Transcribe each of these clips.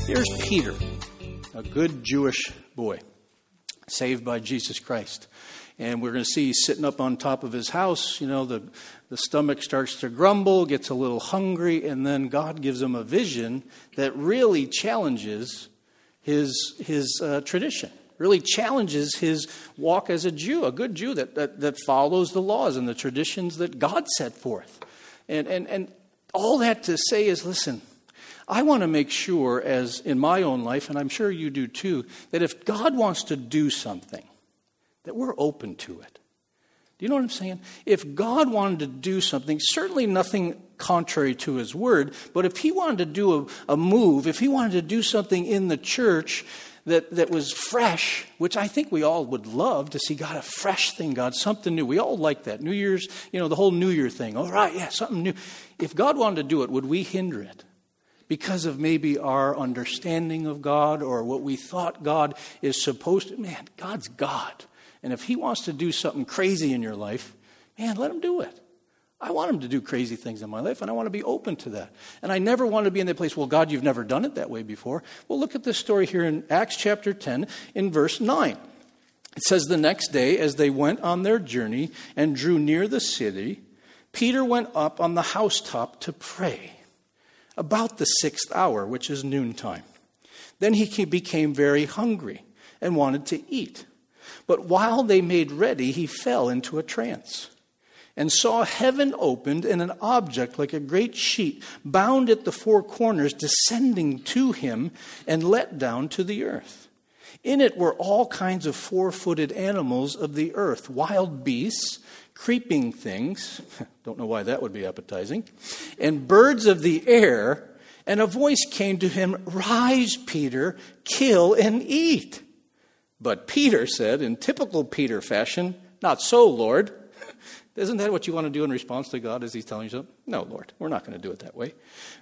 Here's Peter, a good Jewish boy, saved by Jesus Christ. And we're going to see he's sitting up on top of his house. You know, the stomach starts to grumble, gets a little hungry, and then God gives him a vision that really challenges his tradition, really challenges his walk as a Jew, a good Jew that follows the laws and the traditions that God set forth. And all that to say is, listen, I want to make sure, as in my own life, and I'm sure you do too, that if God wants to do something, that we're open to it. Do you know what I'm saying? If God wanted to do something, certainly nothing contrary to his word, but if he wanted to do a move, if he wanted to do something in the church that was fresh, which I think we all would love to see, God, a fresh thing, God, something new. We all like that. New Year's, the whole New Year thing. All right, yeah, something new. If God wanted to do it, would we hinder it? Because of maybe our understanding of God or what we thought God is supposed to. Man, God's God. And if he wants to do something crazy in your life, man, let him do it. I want him to do crazy things in my life, and I want to be open to that. And I never want to be in that place, well, God, you've never done it that way before. Well, look at this story here in Acts chapter 10 in verse 9. It says, the next day, as they went on their journey and drew near the city, Peter went up on the housetop to pray. About the 6th hour, which is noontime. Then he became very hungry and wanted to eat. But while they made ready, he fell into a trance and saw heaven opened and an object like a great sheet bound at the four corners descending to him and let down to the earth. In it were all kinds of four-footed animals of the earth, wild beasts, creeping things, don't know why that would be appetizing, and birds of the air, and a voice came to him, rise, Peter, kill and eat. But Peter said, in typical Peter fashion, not so, Lord. Isn't that what you want to do in response to God as he's telling you something? No, Lord, we're not going to do it that way.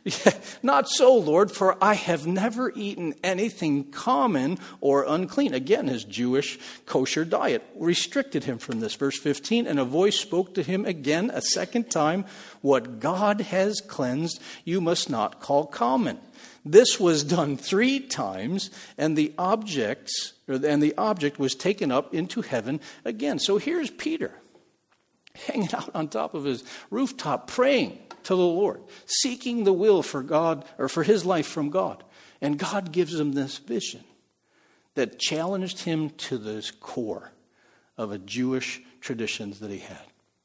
Not so, Lord, for I have never eaten anything common or unclean. Again, his Jewish kosher diet restricted him from this. Verse 15, and a voice spoke to him again a second time, what God has cleansed, you must not call common. This was done 3 times, and the object was taken up into heaven again. So here's Peter, hanging out on top of his rooftop, praying to the Lord, seeking the will for God or for his life from God. And God gives him this vision that challenged him to this core of a Jewish traditions that he had.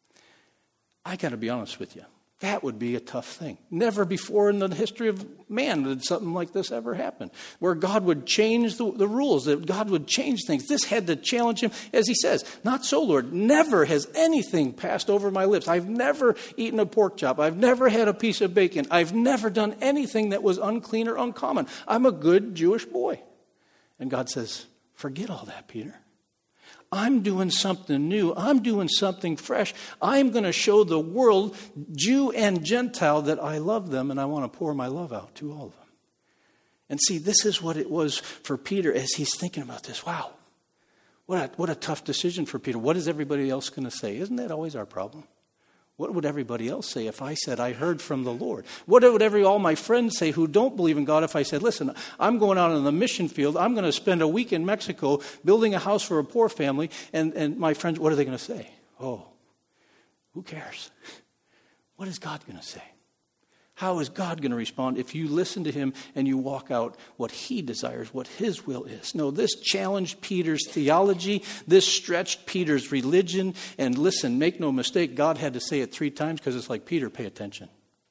I got to be honest with you. That would be a tough thing. Never before in the history of man did something like this ever happen, where God would change the rules, that God would change things. This had to challenge him, as he says, not so, Lord. Never has anything passed over my lips. I've never eaten a pork chop. I've never had a piece of bacon. I've never done anything that was unclean or uncommon. I'm a good Jewish boy. And God says, forget all that, Peter. I'm doing something new. I'm doing something fresh. I'm going to show the world, Jew and Gentile, that I love them and I want to pour my love out to all of them. And see, this is what it was for Peter as he's thinking about this. Wow, what a tough decision for Peter. What is everybody else going to say? Isn't that always our problem? What would everybody else say if I said I heard from the Lord? What would all my friends say who don't believe in God if I said, listen, I'm going out on the mission field. I'm going to spend a week in Mexico building a house for a poor family. And my friends, what are they going to say? Oh, who cares? What is God going to say? How is God going to respond if you listen to him and you walk out what he desires, what his will is? No, this challenged Peter's theology. This stretched Peter's religion. And listen, make no mistake, God had to say it 3 times because it's like, Peter, pay attention.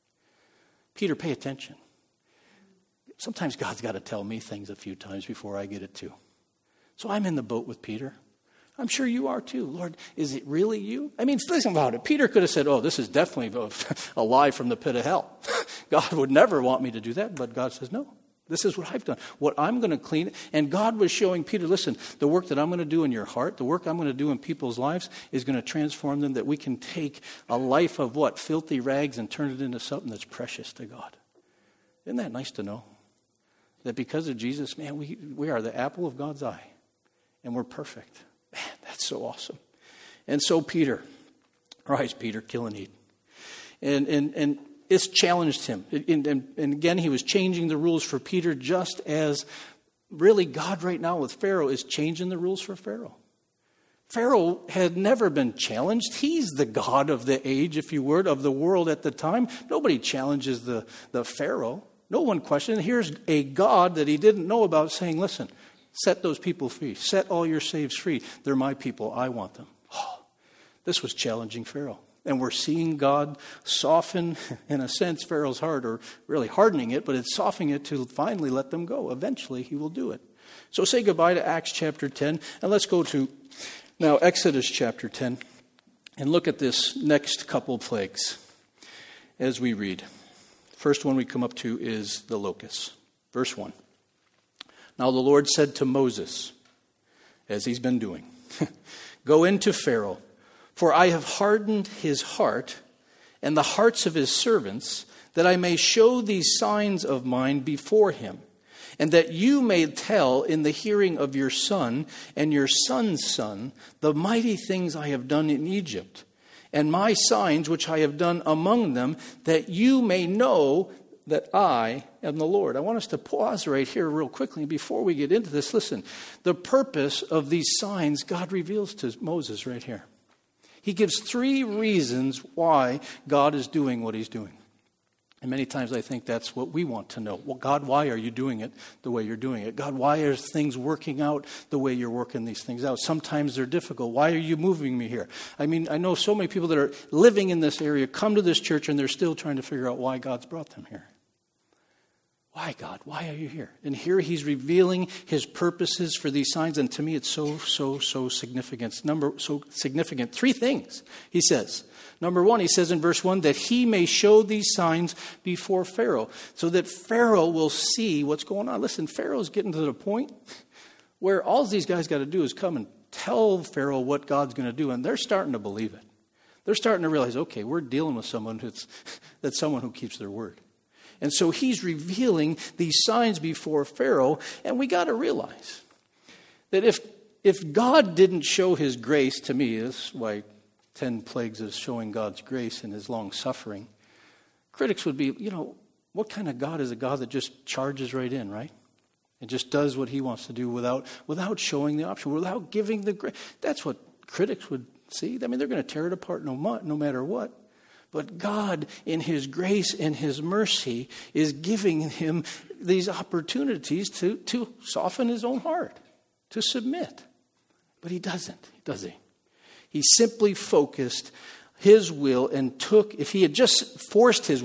Peter, pay attention. Sometimes God's got to tell me things a few times before I get it too. So I'm in the boat with Peter. I'm sure you are too. Lord, is it really you? I mean, listen about it. Peter could have said, oh, this is definitely a lie from the pit of hell. God would never want me to do that. But God says, no, this is what I've done. What I'm going to clean. And God was showing Peter, listen, the work that I'm going to do in your heart, the work I'm going to do in people's lives is going to transform them, that we can take a life of what? Filthy rags and turn it into something that's precious to God. Isn't that nice to know? That because of Jesus, man, we are the apple of God's eye. And we're perfect. Man, that's so awesome. And so Peter, rise, Peter, kill and eat. And It's challenged him. And again, he was changing the rules for Peter, just as really God right now with Pharaoh is changing the rules for Pharaoh. Pharaoh had never been challenged. He's the God of the age, if you would, of the world at the time. Nobody challenges the Pharaoh. No one questioned. Here's a God that he didn't know about saying, listen, set those people free. Set all your slaves free. They're my people. I want them. Oh, this was challenging Pharaoh. And we're seeing God soften, in a sense, Pharaoh's heart, or really hardening it, but it's softening it to finally let them go. Eventually, he will do it. So say goodbye to Acts chapter 10, and let's go to now Exodus chapter 10, and look at this next couple plagues as we read. First one we come up to is the locusts. Verse 1. Now the Lord said to Moses, as he's been doing, go into Pharaoh, for I have hardened his heart and the hearts of his servants, that I may show these signs of mine before him, and that you may tell in the hearing of your son and your son's son the mighty things I have done in Egypt, and my signs which I have done among them, that you may know that I am the Lord. I want us to pause right here real quickly before we get into this. Listen, the purpose of these signs God reveals to Moses right here. He gives 3 reasons why God is doing what he's doing. And many times I think that's what we want to know. Well, God, why are you doing it the way you're doing it? God, why are things working out the way you're working these things out? Sometimes they're difficult. Why are you moving me here? I mean, I know so many people that are living in this area come to this church and they're still trying to figure out why God's brought them here. Why, God? Why are you here? And here he's revealing his purposes for these signs. And to me, it's so significant. So significant. 3 things, he says. Number 1, he says in verse 1, that he may show these signs before Pharaoh, so that Pharaoh will see what's going on. Listen, Pharaoh's getting to the point where all these guys got to do is come and tell Pharaoh what God's going to do, and they're starting to believe it. They're starting to realize, okay, we're dealing with someone that's someone who keeps their word. And so he's revealing these signs before Pharaoh, and we got to realize that if God didn't show his grace to me, this is why 10 plagues is showing God's grace and his long suffering, critics would be, what kind of God is a God that just charges right in, right? And just does what he wants to do without showing the option, without giving the grace. That's what critics would see. I mean, they're going to tear it apart no matter what. But God, in his grace and his mercy, is giving him these opportunities to soften his own heart, to submit. But he doesn't, does he? He simply focused his will and if God had just forced his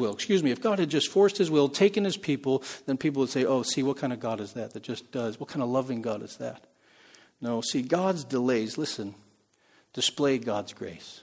will, taken his people, then people would say, oh, see, what kind of God is that just does? What kind of loving God is that? No, see, God's delays, listen, display God's grace.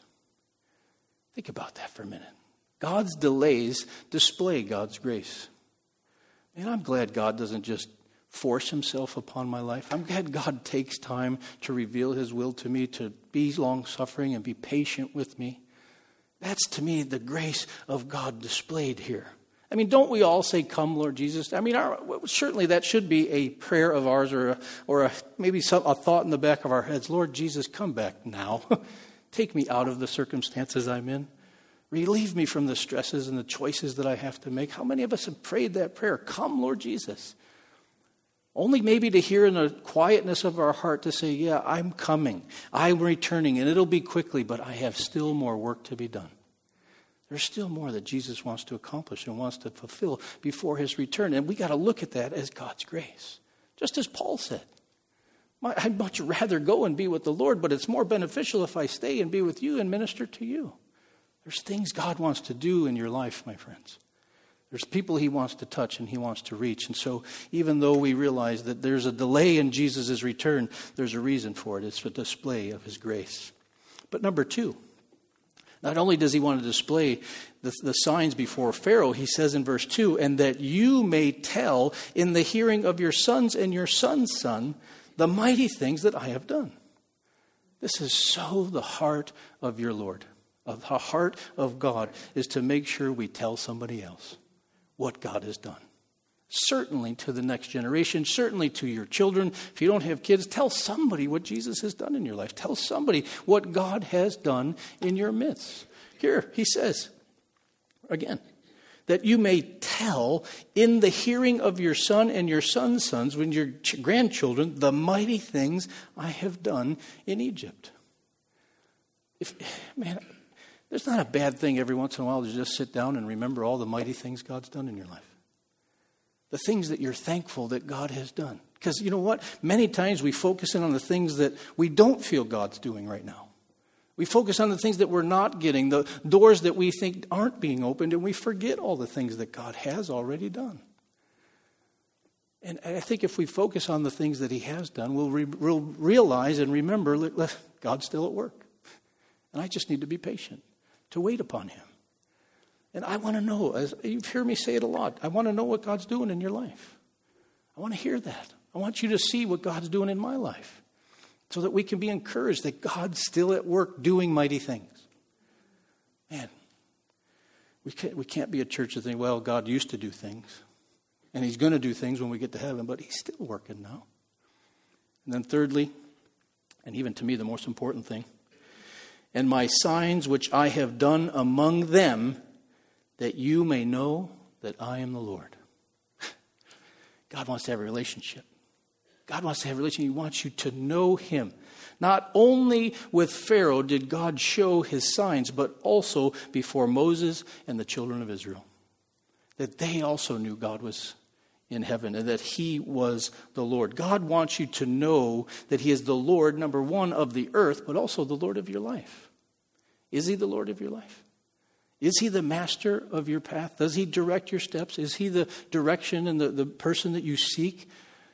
Think about that for a minute. God's delays display God's grace. And I'm glad God doesn't just force himself upon my life. I'm glad God takes time to reveal his will to me, to be long-suffering and be patient with me. That's, to me, the grace of God displayed here. I mean, don't we all say, come, Lord Jesus? I mean, certainly that should be a prayer of ours or maybe a thought in the back of our heads. Lord Jesus, come back now. Take me out of the circumstances I'm in. Relieve me from the stresses and the choices that I have to make. How many of us have prayed that prayer? Come, Lord Jesus. Only maybe to hear in the quietness of our heart to say, yeah, I'm coming. I'm returning, and it'll be quickly, but I have still more work to be done. There's still more that Jesus wants to accomplish and wants to fulfill before his return. And we got to look at that as God's grace. Just as Paul said. I'd much rather go and be with the Lord, but it's more beneficial if I stay and be with you and minister to you. There's things God wants to do in your life, my friends. There's people he wants to touch and he wants to reach. And so even though we realize that there's a delay in Jesus' return, there's a reason for it. It's a display of his grace. But number 2, not only does he want to display the signs before Pharaoh, he says in verse 2, and that you may tell in the hearing of your sons and your son's son the mighty things that I have done. This is so the heart of your Lord. The heart of God is to make sure we tell somebody else what God has done. Certainly to the next generation, certainly to your children. If you don't have kids, tell somebody what Jesus has done in your life. Tell somebody what God has done in your midst. Here, he says, again, that you may tell in the hearing of your son and your son's sons, when your grandchildren, the mighty things I have done in Egypt. There's not a bad thing every once in a while to just sit down and remember all the mighty things God's done in your life. The things that you're thankful that God has done. Because you know what? Many times we focus in on the things that we don't feel God's doing right now. We focus on the things that we're not getting, the doors that we think aren't being opened, and we forget all the things that God has already done. And I think if we focus on the things that he has done, we'll realize and remember that God's still at work. And I just need to be patient, to wait upon him. And I want to know, as you've heard me say it a lot, I want to know what God's doing in your life. I want to hear that. I want you to see what God's doing in my life, so that we can be encouraged that God's still at work doing mighty things. Man, we can't be a church that think, well, God used to do things, and he's going to do things when we get to heaven, but he's still working now. And then thirdly, and even to me the most important thing, and my signs which I have done among them, that you may know that I am the Lord. God wants to have a relationship. God wants to have a relationship. He wants you to know him. Not only with Pharaoh did God show his signs, but also before Moses and the children of Israel. That they also knew God was in heaven and that he was the Lord. God wants you to know that he is the Lord, number one, of the earth, but also the Lord of your life. Is he the Lord of your life? Is he the master of your path? Does he direct your steps? Is he the direction and the person that you seek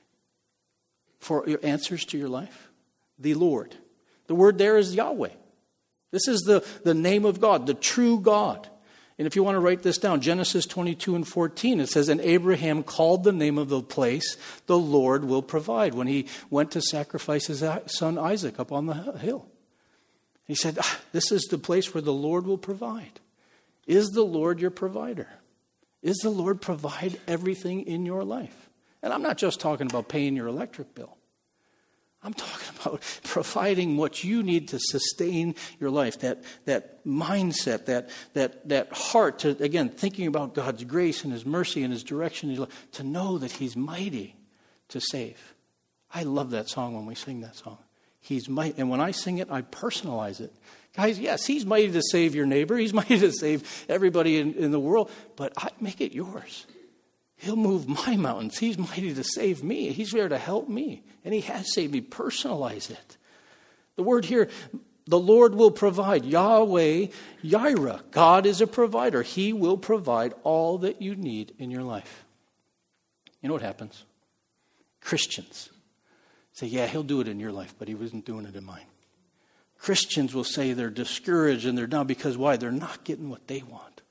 for your answers to your life? The Lord. The word there is Yahweh. This is the name of God, the true God. And if you want to write this down, Genesis 22:14, it says, and Abraham called the name of the place, the Lord will provide, when he went to sacrifice his son Isaac up on the hill. He said, this is the place where the Lord will provide. Is the Lord your provider? Is the Lord provide everything in your life? And I'm not just talking about paying your electric bill. I'm talking about providing what you need to sustain your life, that mindset, that heart to, again, thinking about God's grace and his mercy and his direction in your life, to know that he's mighty to save. I love that song when we sing that song. He's mighty. And when I sing it, I personalize it. Guys, yes, he's mighty to save your neighbor. He's mighty to save everybody in the world. But I make it yours. He'll move my mountains. He's mighty to save me. He's there to help me. And he has saved me. Personalize it. The word here, the Lord will provide. Yahweh, Yireh. God is a provider. He will provide all that you need in your life. You know what happens? Christians say, yeah, he'll do it in your life, but he wasn't doing it in mine. Christians will say they're discouraged and they're down because why? They're not getting what they want.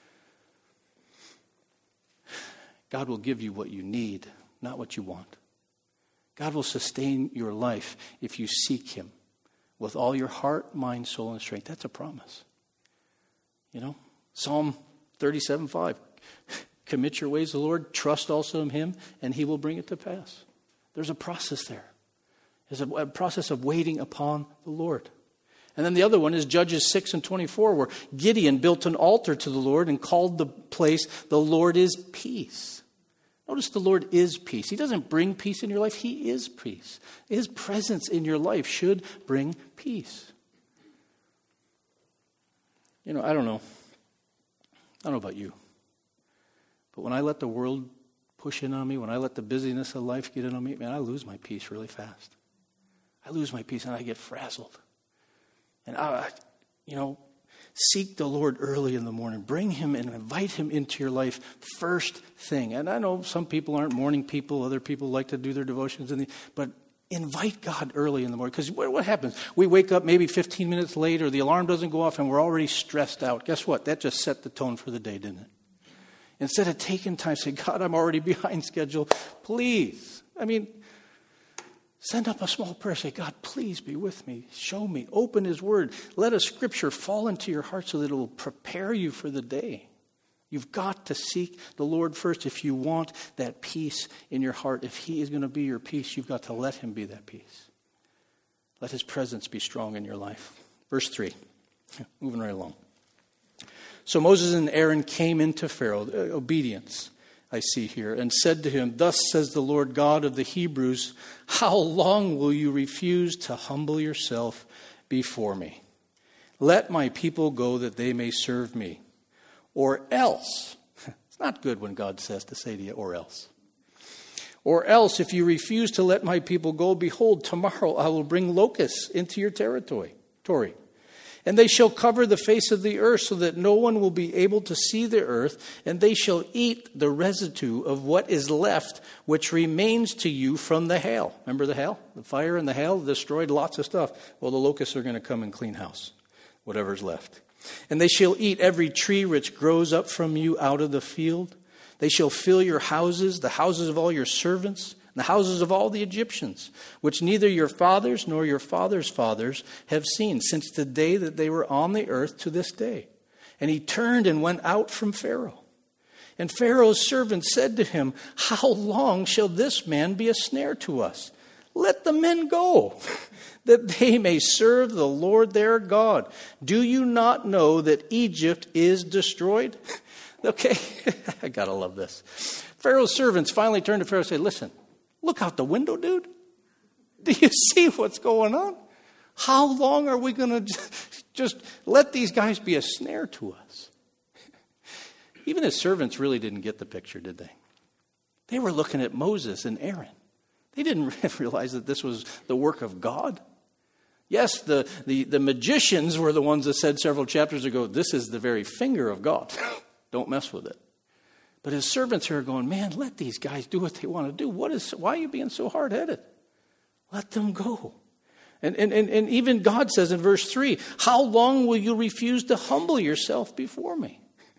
God will give you what you need, not what you want. God will sustain your life if you seek him with all your heart, mind, soul, and strength. That's a promise. You know, Psalm 37:5. Commit your ways to the Lord, trust also in him, and he will bring it to pass. There's a process there. There's a process of waiting upon the Lord. And then the other one is Judges 6:24, where Gideon built an altar to the Lord and called the place, the Lord is peace. Notice the Lord is peace. He doesn't bring peace in your life. He is peace. His presence in your life should bring peace. You know, I don't know about you. But when I let the world push in on me, when I let the busyness of life get in on me, man, I lose my peace really fast. I lose my peace and I get frazzled. And seek the Lord early in the morning. Bring him and invite him into your life first thing. And I know some people aren't morning people. Other people like to do their devotions. But invite God early in the morning. Because what happens? We wake up maybe 15 minutes late or the alarm doesn't go off and we're already stressed out. Guess what? That just set the tone for the day, didn't it? Instead of taking time to say, God, I'm already behind schedule. Please. Send up a small prayer. Say, God, please be with me. Show me. Open his word. Let a scripture fall into your heart so that it will prepare you for the day. You've got to seek the Lord first if you want that peace in your heart. If he is going to be your peace, you've got to let him be that peace. Let his presence be strong in your life. Verse 3. Moving right along. So Moses and Aaron came into Pharaoh, obedience I see here, and said to him, "Thus says the Lord God of the Hebrews, how long will you refuse to humble yourself before me? Let my people go that they may serve me. Or else," it's not good when God says to say to you, "or else." "Or else, if you refuse to let my people go, behold, tomorrow I will bring locusts into your territory. And they shall cover the face of the earth so that no one will be able to see the earth, and they shall eat the residue of what is left, which remains to you from the hail." Remember the hail? The fire and the hail destroyed lots of stuff. Well, the locusts are going to come and clean house, whatever's left. "And they shall eat every tree which grows up from you out of the field. They shall fill your houses, the houses of all your servants, the houses of all the Egyptians, which neither your fathers nor your fathers' fathers have seen, since the day that they were on the earth to this day." And he turned and went out from Pharaoh. And Pharaoh's servants said to him, "How long shall this man be a snare to us? Let the men go, that they may serve the Lord their God. Do you not know that Egypt is destroyed?" Okay, I gotta love this. Pharaoh's servants finally turned to Pharaoh and said, "Listen, look out the window, dude. Do you see what's going on? How long are we going to just let these guys be a snare to us?" Even his servants really didn't get the picture, did they? They were looking at Moses and Aaron. They didn't realize that this was the work of God. Yes, the magicians were the ones that said several chapters ago, "This is the very finger of God. Don't mess with it." But his servants are going, "Man, let these guys do what they want to do. Why are you being so hard-headed? Let them go." And even God says in verse 3, "How long will you refuse to humble yourself before me?"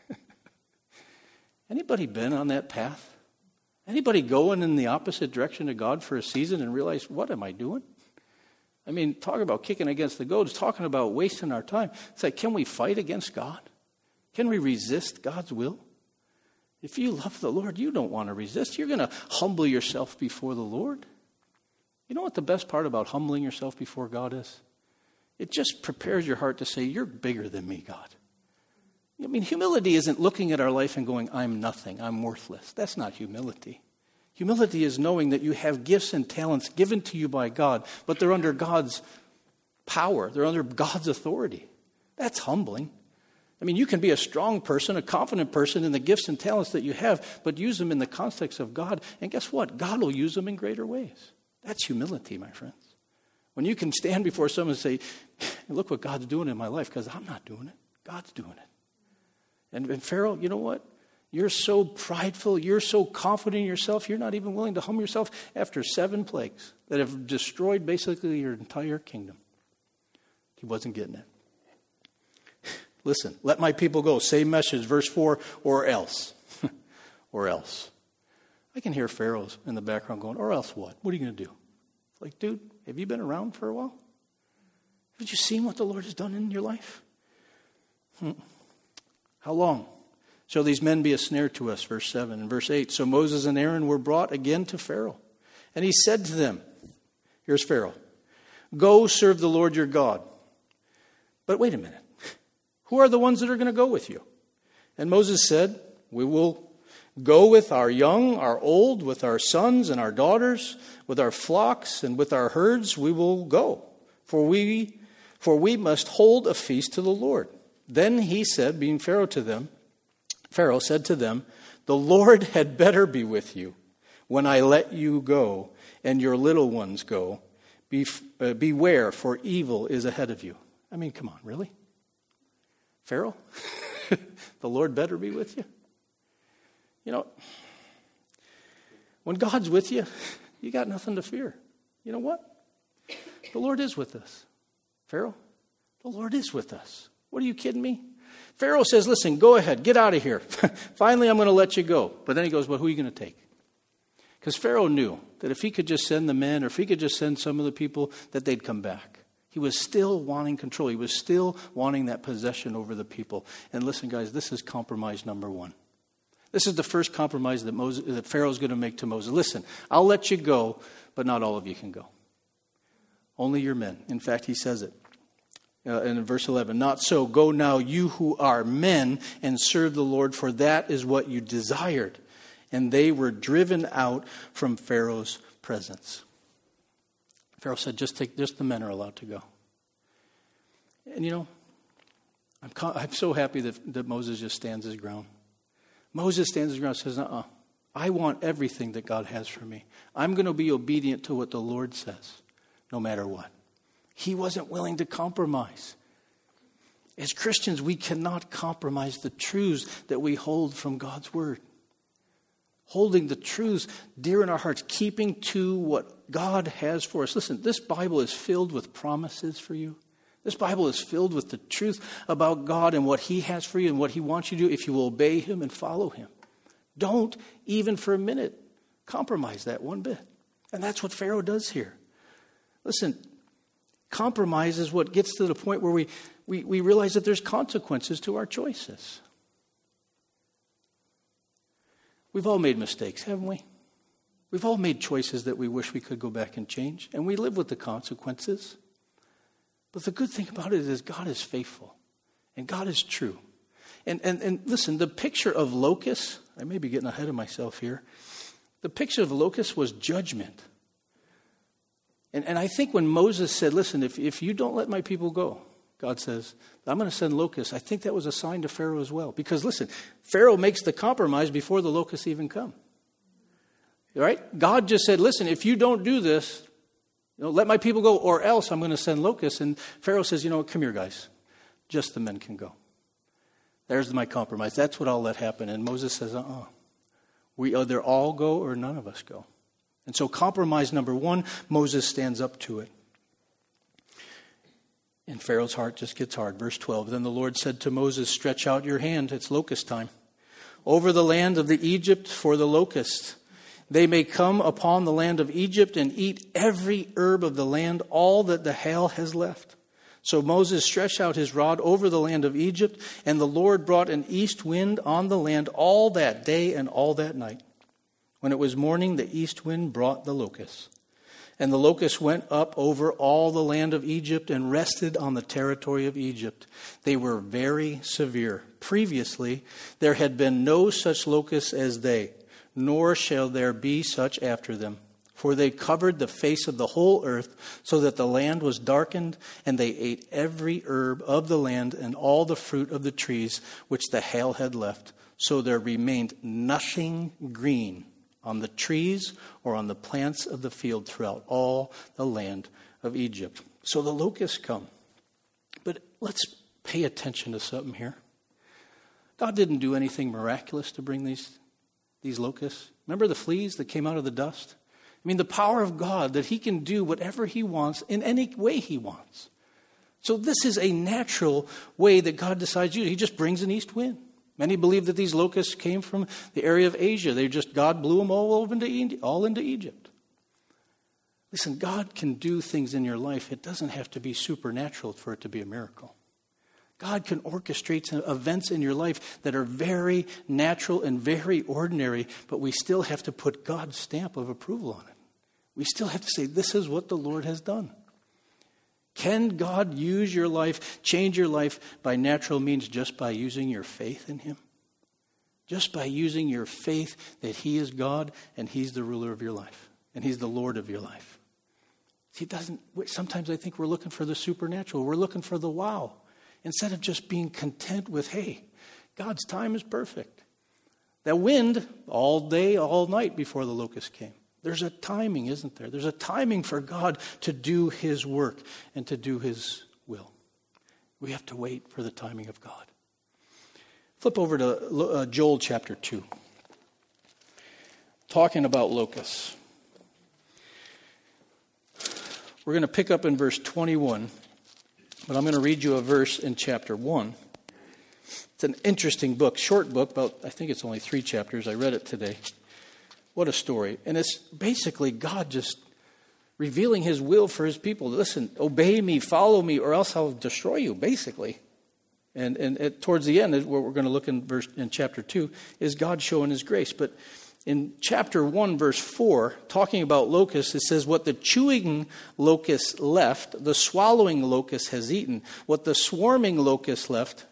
Anybody been on that path? Anybody going in the opposite direction of God for a season and realize, what am I doing? I mean, talk about kicking against the goads, talking about wasting our time. It's like, can we fight against God? Can we resist God's will? If you love the Lord, you don't want to resist. You're going to humble yourself before the Lord. You know what the best part about humbling yourself before God is? It just prepares your heart to say, "You're bigger than me, God." I mean, humility isn't looking at our life and going, "I'm nothing, I'm worthless." That's not humility. Humility is knowing that you have gifts and talents given to you by God, but they're under God's power. They're under God's authority. That's humbling. I mean, you can be a strong person, a confident person in the gifts and talents that you have, but use them in the context of God. And guess what? God will use them in greater ways. That's humility, my friends. When you can stand before someone and say, "Look what God's doing in my life," because I'm not doing it. God's doing it. And Pharaoh, you know what? You're so prideful. You're so confident in yourself. You're not even willing to humble yourself after 7 plagues that have destroyed basically your entire kingdom. He wasn't getting it. Listen, "Let my people go." Same message, verse 4, "or else." Or else. I can hear Pharaoh's in the background going, "Or else what? What are you going to do?" It's like, dude, have you been around for a while? Have you seen what the Lord has done in your life? How long shall these men be a snare to us? Verse 7 and verse 8. "So Moses and Aaron were brought again to Pharaoh. And he said to them," here's Pharaoh, "Go serve the Lord your God." But wait a minute. Who are the ones that are going to go with you? And Moses said, "We will go with our young, our old, with our sons and our daughters, with our flocks and with our herds. We will go, for we must hold a feast to the Lord." Then he said, being Pharaoh said to them, "The Lord had better be with you when I let you go and your little ones go. Beware, for evil is ahead of you." I mean, come on, really? Pharaoh? The Lord better be with you? You know, when God's with you, you got nothing to fear. You know what? The Lord is with us. Pharaoh, the Lord is with us. What, are you kidding me? Pharaoh says, "Listen, go ahead, get out of here. Finally, I'm going to let you go." But then he goes, "Well, who are you going to take?" Because Pharaoh knew that if he could just send the men, or if he could just send some of the people, that they'd come back. He was still wanting control. He was still wanting that possession over the people. And listen, guys, this is compromise number 1. This is the first compromise that Pharaoh's going to make to Moses. "Listen, I'll let you go, but not all of you can go. Only your men." In fact, he says it. in verse 11. Not so. Go now, you who are men, and serve the Lord, for that is what you desired. And they were driven out from Pharaoh's presence. Pharaoh said, just the men are allowed to go. And I'm so happy that Moses just stands his ground. Moses stands his ground and says, I want everything that God has for me. I'm going to be obedient to what the Lord says, no matter what. He wasn't willing to compromise. As Christians, we cannot compromise the truths that we hold from God's Word. Holding the truths dear in our hearts, keeping to what God has for us. Listen, this Bible is filled with promises for you. This Bible is filled with the truth about God and what He has for you and what He wants you to do if you will obey Him and follow Him. Don't, even for a minute, compromise that one bit. And that's what Pharaoh does here. Listen, compromise is what gets to the point where we realize that there's consequences to our choices. We've all made mistakes, haven't we? We've all made choices that we wish we could go back and change, and we live with the consequences. But the good thing about it is God is faithful, and God is true. And listen, the picture of locusts, I may be getting ahead of myself here. The picture of locusts was judgment. And I think when Moses said, listen, if you don't let my people go, God says, I'm going to send locusts. I think that was a sign to Pharaoh as well. Because listen, Pharaoh makes the compromise before the locusts even come. Right? God just said, listen, if you don't do this, let my people go, or else I'm going to send locusts. And Pharaoh says, come here, guys. Just the men can go. There's my compromise. That's what I'll let happen. And Moses says, we either all go or none of us go. And so compromise number one, Moses stands up to it. And Pharaoh's heart just gets hard. Verse 12, then the Lord said to Moses, stretch out your hand, it's locust time, over the land of the Egypt for the locusts. They may come upon the land of Egypt and eat every herb of the land, all that the hail has left. So Moses stretched out his rod over the land of Egypt, and the Lord brought an east wind on the land all that day and all that night. When it was morning, the east wind brought the locusts. And the locusts went up over all the land of Egypt and rested on the territory of Egypt. They were very severe. Previously, there had been no such locusts as they, nor shall there be such after them. For they covered the face of the whole earth, so that the land was darkened, and they ate every herb of the land and all the fruit of the trees which the hail had left. So there remained nothing green on the trees or on the plants of the field throughout all the land of Egypt. So the locusts come. But let's pay attention to something here. God didn't do anything miraculous to bring these locusts. Remember the fleas that came out of the dust? I mean, the power of God, that He can do whatever He wants in any way He wants. So this is a natural way that God decides to do. He just brings an east wind. Many believe that these locusts came from the area of Asia. God blew them all into Egypt. Listen, God can do things in your life. It doesn't have to be supernatural for it to be a miracle. God can orchestrate events in your life that are very natural and very ordinary, but we still have to put God's stamp of approval on it. We still have to say, this is what the Lord has done. Can God use your life, change your life by natural means just by using your faith in Him? Just by using your faith that He is God and He's the ruler of your life and He's the Lord of your life. See, sometimes I think we're looking for the supernatural. We're looking for the wow. Instead of just being content with, hey, God's time is perfect. That wind all day, all night before the locust came. There's a timing, isn't there? There's a timing for God to do His work and to do His will. We have to wait for the timing of God. Flip over to Joel chapter 2. Talking about locusts. We're going to pick up in verse 21, but I'm going to read you a verse in chapter 1. It's an interesting book, short book, I think it's only 3 chapters. I read it today. What a story. And it's basically God just revealing His will for His people. Listen, obey me, follow me, or else I'll destroy you, basically. And towards the end, what we're going to look in chapter 2, is God showing His grace. But In chapter 1, verse 4, talking about locusts, it says, what the chewing locust left, the swallowing locust has eaten. What the swarming locust left,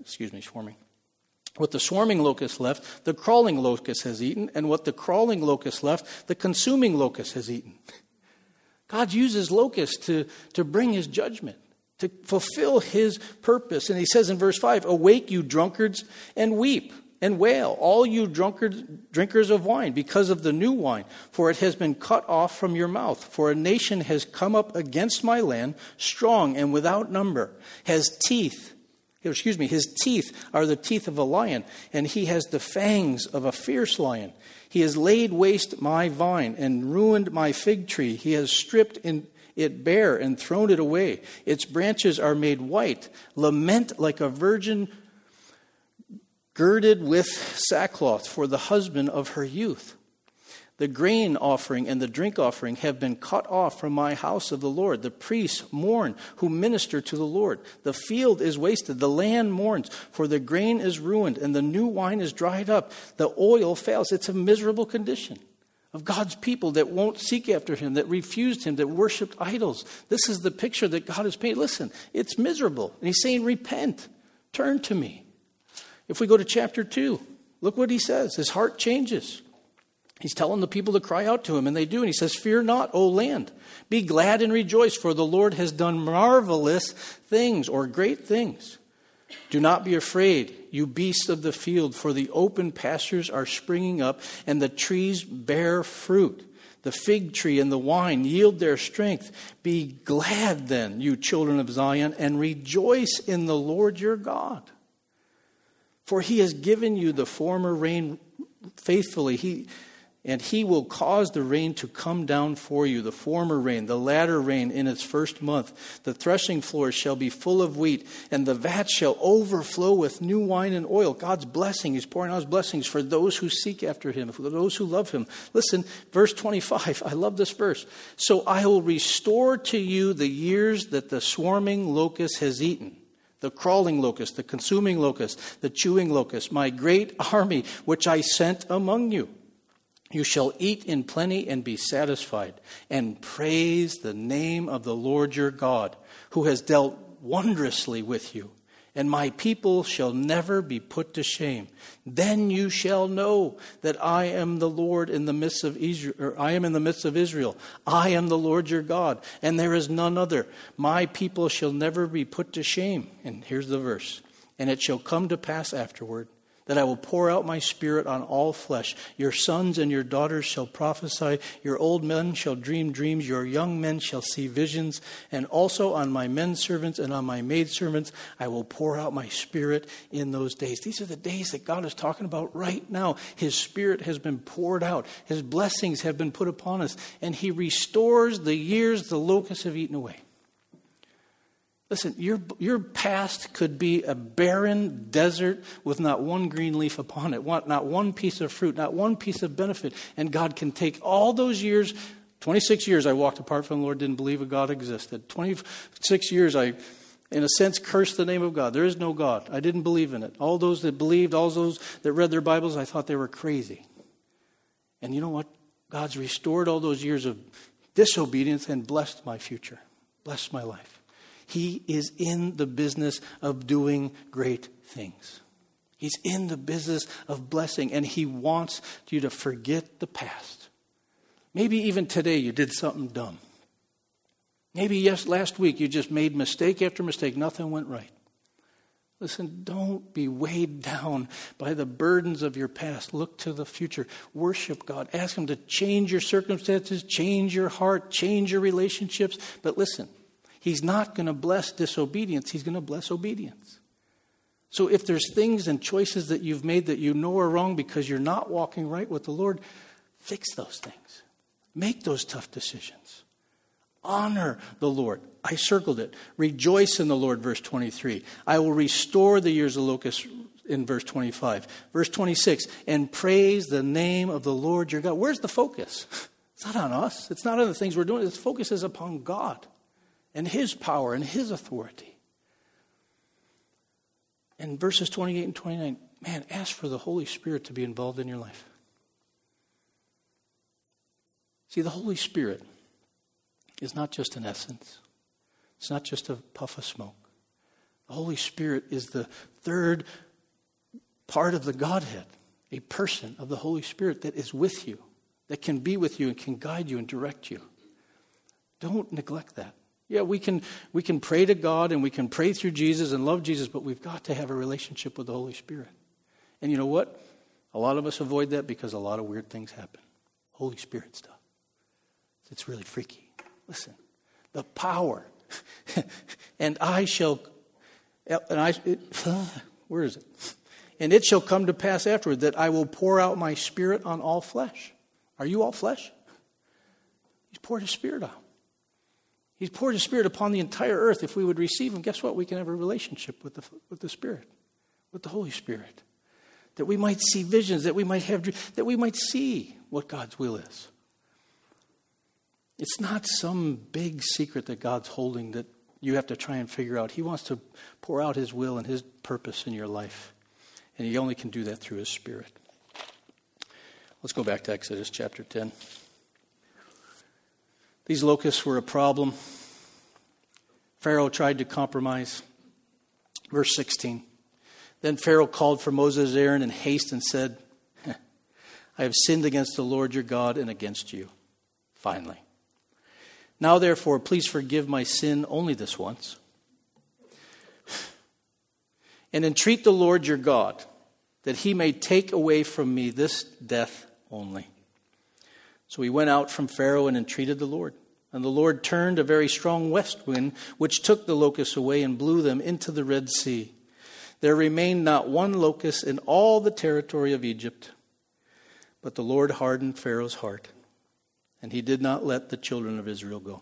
What the swarming locust left, the crawling locust has eaten. And what the crawling locust left, the consuming locust has eaten. God uses locusts to bring his judgment, to fulfill his purpose. And he says in verse 5, awake, you drunkards, and weep. And wail, all you drinkers of wine, because of the new wine, for it has been cut off from your mouth. For a nation has come up against my land, strong and without number, his teeth are the teeth of a lion, and he has the fangs of a fierce lion. He has laid waste my vine and ruined my fig tree. He has stripped it bare and thrown it away. Its branches are made white. Lament like a virgin girded with sackcloth for the husband of her youth. The grain offering and the drink offering have been cut off from my house of the Lord. The priests mourn who minister to the Lord. The field is wasted. The land mourns, for the grain is ruined and the new wine is dried up. The oil fails. It's a miserable condition of God's people that won't seek after him, that refused him, that worshiped idols. This is the picture that God has painted. Listen, it's miserable. And he's saying, repent, turn to me. If we go to chapter 2, look what he says. His heart changes. He's telling the people to cry out to him, and they do. And he says, fear not, O land. Be glad and rejoice, for the Lord has done marvelous things, or great things. Do not be afraid, you beasts of the field, for the open pastures are springing up, and the trees bear fruit. The fig tree and the wine yield their strength. Be glad then, you children of Zion, and rejoice in the Lord your God. For he has given you the former rain faithfully, he will cause the rain to come down for you, the former rain, the latter rain in its first month. The threshing floors shall be full of wheat, and the vats shall overflow with new wine and oil. God's blessing, he's pouring out his blessings for those who seek after him, for those who love him. Listen, verse 25, I love this verse. So I will restore to you the years that the swarming locust has eaten. The crawling locust, the consuming locust, the chewing locust, my great army which I sent among you. You shall eat in plenty and be satisfied, and praise the name of the Lord your God, who has dealt wondrously with you. And my people shall never be put to shame. Then you shall know that I am the Lord in the midst of Israel, or I am in the midst of Israel. I am the Lord your God, and there is none other. My people shall never be put to shame. And here's the verse. And it shall come to pass afterward that I will pour out my spirit on all flesh. Your sons and your daughters shall prophesy. Your old men shall dream dreams. Your young men shall see visions. And also on my men servants and on my maidservants, I will pour out my spirit in those days. These are the days that God is talking about right now. His spirit has been poured out. His blessings have been put upon us. And he restores the years the locusts have eaten away. Listen, your past could be a barren desert with not one green leaf upon it, not one piece of fruit, not one piece of benefit. And God can take all those years, 26 years I walked apart from the Lord, didn't believe a God existed. 26 years I, in a sense, cursed the name of God. There is no God. I didn't believe in it. All those that believed, all those that read their Bibles, I thought they were crazy. And you know what? God's restored all those years of disobedience and blessed my future, blessed my life. He is in the business of doing great things. He's in the business of blessing, and he wants you to forget the past. Maybe even today you did something dumb. Maybe last week you just made mistake after mistake. Nothing went right. Listen, don't be weighed down by the burdens of your past. Look to the future. Worship God. Ask him to change your circumstances, change your heart, change your relationships. But listen, he's not going to bless disobedience. He's going to bless obedience. So if there's things and choices that you've made that you know are wrong because you're not walking right with the Lord, fix those things. Make those tough decisions. Honor the Lord. I circled it. Rejoice in the Lord, verse 23. I will restore the years of locusts in verse 25. Verse 26, and praise the name of the Lord your God. Where's the focus? It's not on us. It's not on the things we're doing. The focus is upon God and his power and his authority. And verses 28 and 29, man, ask for the Holy Spirit to be involved in your life. See, the Holy Spirit is not just an essence. It's not just a puff of smoke. The Holy Spirit is the third part of the Godhead, a person of the Holy Spirit that is with you, that can be with you and can guide you and direct you. Don't neglect that. Yeah, we can pray to God and we can pray through Jesus and love Jesus, but we've got to have a relationship with the Holy Spirit. And you know what? A lot of us avoid that because a lot of weird things happen. Holy Spirit stuff. It's really freaky. Listen, the power. Where is it? And it shall come to pass afterward that I will pour out my Spirit on all flesh. Are you all flesh? He's poured his Spirit out. He's poured his Spirit upon the entire earth. If we would receive him, guess what? We can have a relationship with the Spirit, with the Holy Spirit. That we might see visions, that we might see what God's will is. It's not some big secret that God's holding that you have to try and figure out. He wants to pour out his will and his purpose in your life. And he only can do that through his Spirit. Let's go back to Exodus chapter 10. These locusts were a problem. Pharaoh tried to compromise. Verse 16. Then Pharaoh called for Moses and Aaron in haste and said, I have sinned against the Lord your God and against you. Finally. Now therefore, please forgive my sin only this once. And entreat the Lord your God, that he may take away from me this death only. So he went out from Pharaoh and entreated the Lord. And the Lord turned a very strong west wind, which took the locusts away and blew them into the Red Sea. There remained not one locust in all the territory of Egypt. But the Lord hardened Pharaoh's heart, and he did not let the children of Israel go.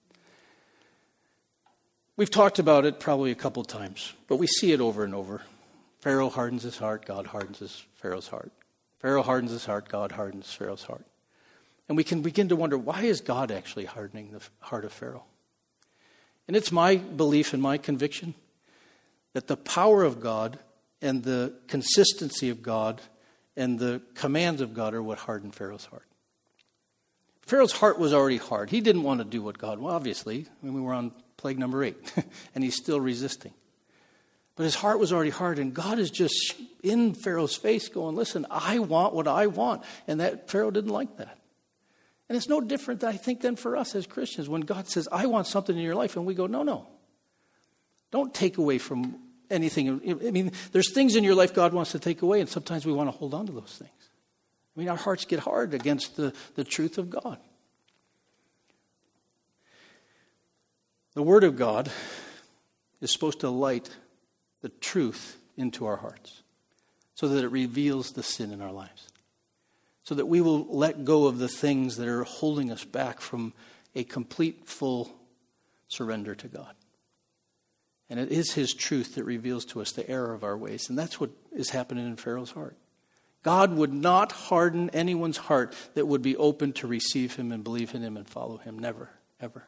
We've talked about it probably a couple times, but we see it over and over. Pharaoh hardens his heart, God hardens Pharaoh's heart. Pharaoh hardens his heart, God hardens Pharaoh's heart. And we can begin to wonder, why is God actually hardening the heart of Pharaoh? And it's my belief and my conviction that the power of God and the consistency of God and the commands of God are what hardened Pharaoh's heart. Pharaoh's heart was already hard. He didn't want to do what God, well, obviously, we were on plague number 8, and he's still resisting. But his heart was already hard, and God is just in Pharaoh's face going, listen, I want what I want. And that Pharaoh didn't like that. And it's no different, I think, than for us as Christians. When God says, I want something in your life, and we go, no. Don't take away from anything. I mean, there's things in your life God wants to take away, and sometimes we want to hold on to those things. I mean, our hearts get hard against the truth of God. The Word of God is supposed to light the truth into our hearts so that it reveals the sin in our lives. So that we will let go of the things that are holding us back from a complete, full surrender to God. And it is his truth that reveals to us the error of our ways. And that's what is happening in Pharaoh's heart. God would not harden anyone's heart that would be open to receive him and believe in him and follow him. Never, ever.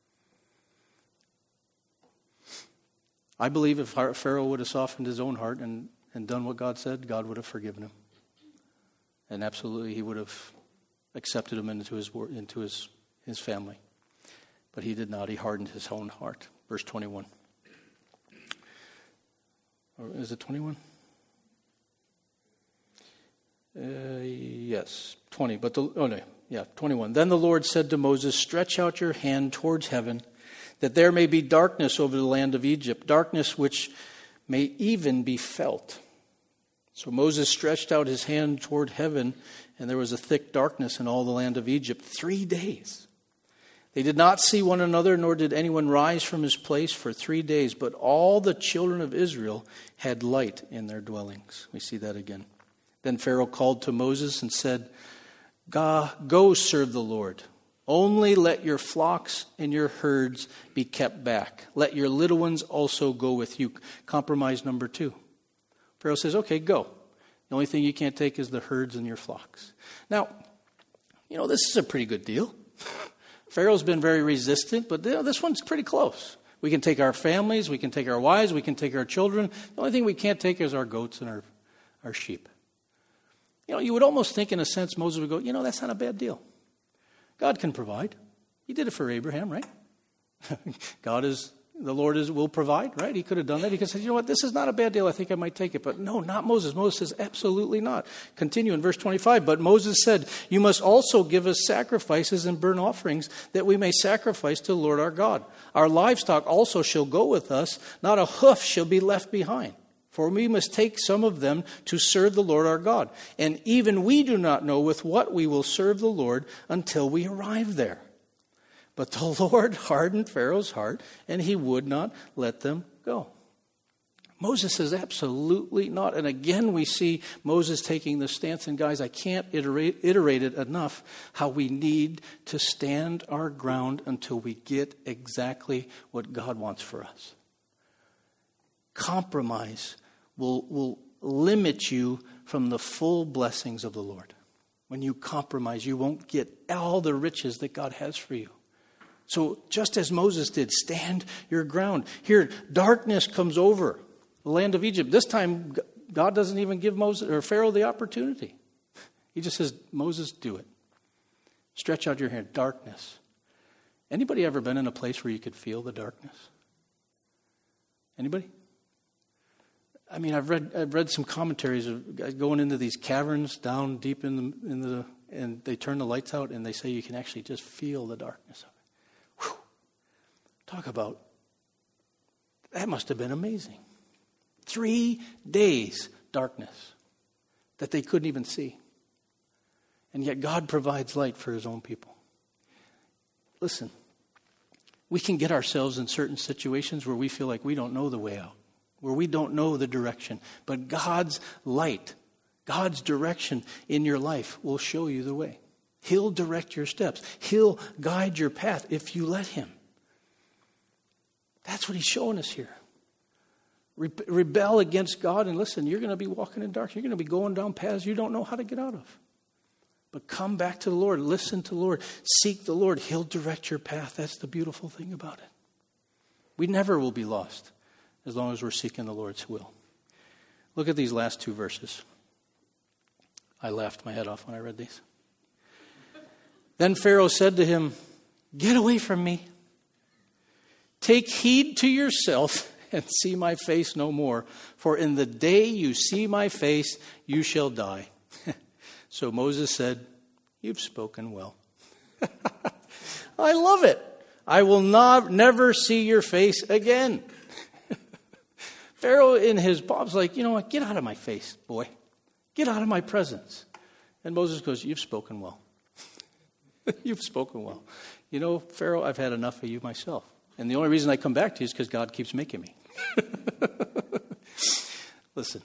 I believe if Pharaoh would have softened his own heart and done what God said, God would have forgiven him. And absolutely he would have accepted him into his family. But he did not. He hardened his own heart. Verse 21. Or is it 21? Yes, 20. 21. Then the Lord said to Moses, stretch out your hand towards heaven, that there may be darkness over the land of Egypt, darkness which may even be felt. So Moses stretched out his hand toward heaven, and there was a thick darkness in all the land of Egypt 3 days. They did not see one another, nor did anyone rise from his place for 3 days, but all the children of Israel had light in their dwellings. We see that again. Then Pharaoh called to Moses and said, go serve the Lord. Only let your flocks and your herds be kept back. Let your little ones also go with you. Compromise number 2. Pharaoh says, okay, go. The only thing you can't take is the herds and your flocks. Now, this is a pretty good deal. Pharaoh's been very resistant, but this one's pretty close. We can take our families, we can take our wives, we can take our children. The only thing we can't take is our goats and our sheep. You would almost think in a sense Moses would go, that's not a bad deal. God can provide. He did it for Abraham, right? The Lord will provide, right? He could have done that. He could have said, you know what, this is not a bad deal. I think I might take it. But no, not Moses. Moses says, absolutely not. Continue in verse 25. But Moses said, you must also give us sacrifices and burnt offerings that we may sacrifice to the Lord our God. Our livestock also shall go with us. Not a hoof shall be left behind. For we must take some of them to serve the Lord our God. And even we do not know with what we will serve the Lord until we arrive there. But the Lord hardened Pharaoh's heart, and he would not let them go. Moses says, absolutely not. And again, we see Moses taking the stance. And guys, I can't iterate it enough how we need to stand our ground until we get exactly what God wants for us. Compromise will limit you from the full blessings of the Lord. When you compromise, you won't get all the riches that God has for you. So just as Moses did, stand your ground. Here, darkness comes over the land of Egypt. This time, God doesn't even give Moses or Pharaoh the opportunity. He just says, Moses, do it. Stretch out your hand. Darkness. Anybody ever been in a place where you could feel the darkness? Anybody? I mean, I've read some commentaries of guys going into these caverns down deep in the and they turn the lights out and they say you can actually just feel the darkness of it. Whew. Talk about, that must have been amazing. 3 days darkness that they couldn't even see. And yet God provides light for his own people. Listen, we can get ourselves in certain situations where we feel like we don't know the way out, where we don't know the direction. But God's light, God's direction in your life will show you the way. He'll direct your steps. He'll guide your path if you let him. That's what he's showing us here. Rebel against God and listen, you're going to be walking in darkness. You're going to be going down paths you don't know how to get out of. But come back to the Lord. Listen to the Lord. Seek the Lord. He'll direct your path. That's the beautiful thing about it. We never will be lost as long as we're seeking the Lord's will. Look at these last 2 verses. I laughed my head off when I read these. Then Pharaoh said to him, "Get away from me. Take heed to yourself and see my face no more. For in the day you see my face, you shall die." So Moses said, "You've spoken well." I love it. I will never see your face again. Pharaoh in his bob's like, you know what? Get out of my face, boy. Get out of my presence. And Moses goes, "You've spoken well." You've spoken well. You know, Pharaoh, I've had enough of you myself. And the only reason I come back to you is because God keeps making me. Listen.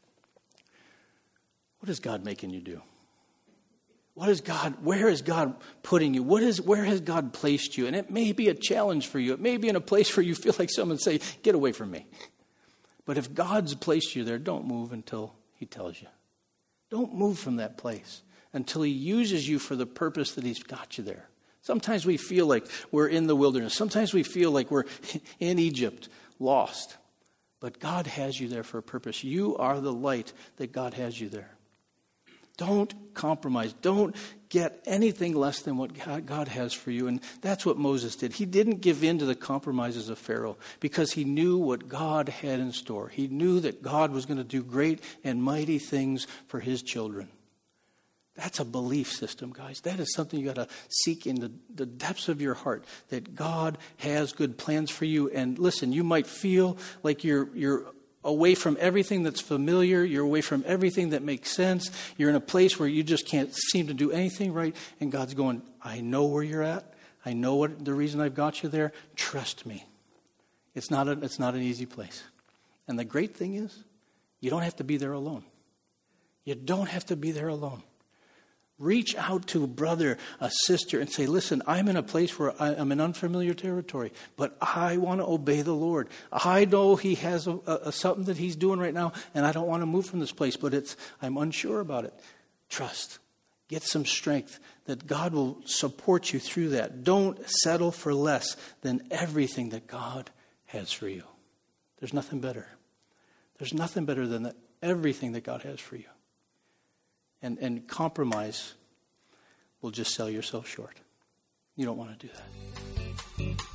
What is God making you do? Where is God putting you? Where has God placed you? And it may be a challenge for you. It may be in a place where you feel like someone say, "Get away from me." But if God's placed you there, don't move until he tells you. Don't move from that place until he uses you for the purpose that he's got you there. Sometimes we feel like we're in the wilderness. Sometimes we feel like we're in Egypt, lost. But God has you there for a purpose. You are the light that God has you there. Don't compromise. Don't get anything less than what God has for you. And that's what Moses did. He didn't give in to the compromises of Pharaoh because he knew what God had in store. He knew that God was going to do great and mighty things for his children. That's a belief system, guys. That is something you got to seek in the depths of your heart, that God has good plans for you. And listen, you might feel like you're away from everything that's familiar. You're away from everything that makes sense. You're in a place where you just can't seem to do anything right. And God's going, "I know where you're at. I know what the reason I've got you there. Trust me." It's not an easy place. And the great thing is, you don't have to be there alone. You don't have to be there alone. Reach out to a brother, a sister, and say, "Listen, I'm in a place where I'm in unfamiliar territory, but I want to obey the Lord. I know he has something that he's doing right now, and I don't want to move from this place, but I'm unsure about it." Trust. Get some strength that God will support you through that. Don't settle for less than everything that God has for you. There's nothing better. There's nothing better than everything that God has for you. And compromise will just sell yourself short. You don't want to do that.